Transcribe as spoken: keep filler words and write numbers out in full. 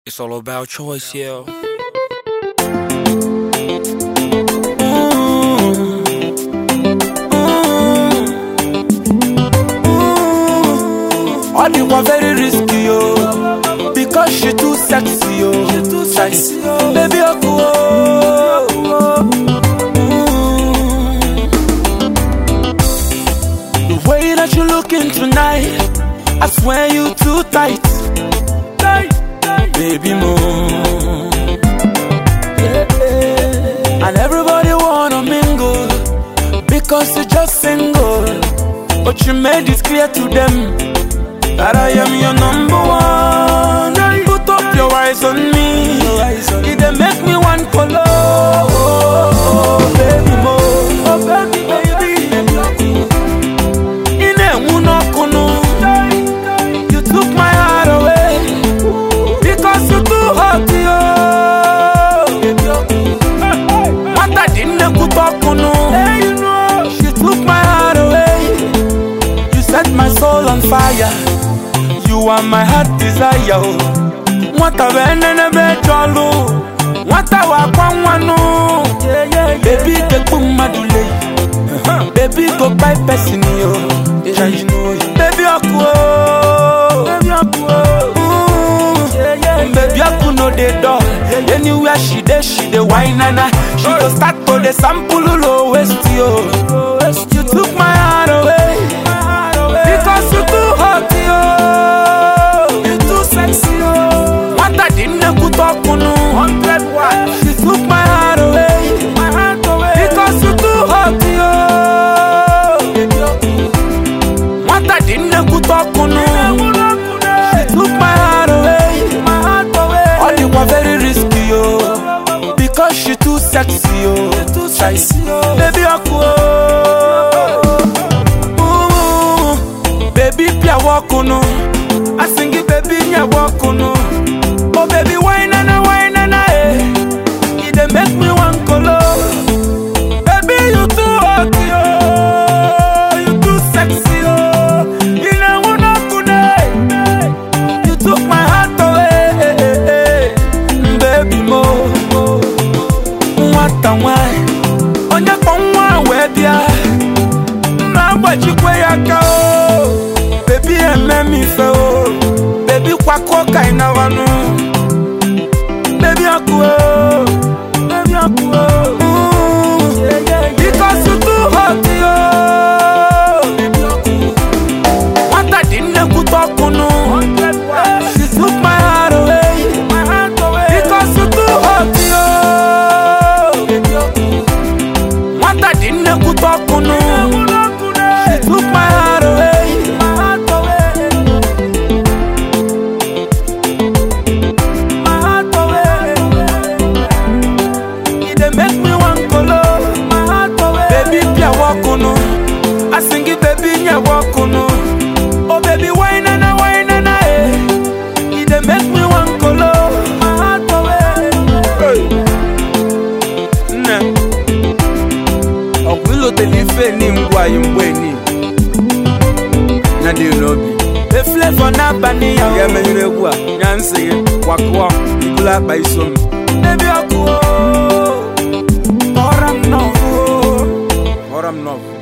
It's all about choice, yeah. All the one very risky, yo, because she too sexy, yo. She too sexy, yo. Baby, oh, oh, oh. The way that you looking tonight, I swear you too tight, tight, tight. Baby, more. Yeah, yeah. And everybody wanna mingle because you're just single, but you made it clear to them that I am your number one. Put up your eyes on me. It dey make me one color. Oh, oh, baby mo, oh baby, baby. In a unokuno, you took my heart away because you too hot, yo. What I didn't put up on, she took my heart away. You set my soul on fire. You are my heart desire. What a venene be jolo. What a wakwano. Baby the kumadule. Baby go by person yo. Baby akuo. Baby akuo. Baby aku no de door. Anywhere she dey, she dey wine nana. She go start to the sample low waist yo. You took my heart away because you too hot yo. She took my heart away, my heart away, because you too hot, yo. What I didn't put up on, she took my heart away, my heart away. All you were very risky, yo, because she too sexy, yo. Too sexy, yo. Baby, aku, ooh, baby, pia wakuno. I sing it, baby, ya wakuno. Oh, baby, why nana, why nana, eh? It dey make me one color. Baby, you too hot, yo. You too sexy, yo. You know what I'm gonna. You took my heart away, baby, mo. What a why? On your phone, one web, yeah. Now what you play a go? Baby, I made me feel. Baby, kwako kaina wanu. Baby, akuo, baby, akuo. Because you too hot, yo. What I didn't put up on, she took my heart away, my heart away. Because you too hot, yo. What I didn't put up on, she took my heart away, my heart away. I sing it, baby, ya wakuno. Oh, baby, why nana, why nana, eh? It dey make me one color. My heart away. Hey, nah. Oh, we lo te life ni mwa yumweni. Na di unobi. The flavor na bani ya. Ya menyure kwa. Nyanse wakwa. Ikula baisom. Baby, akuo. Oram no. Oram no.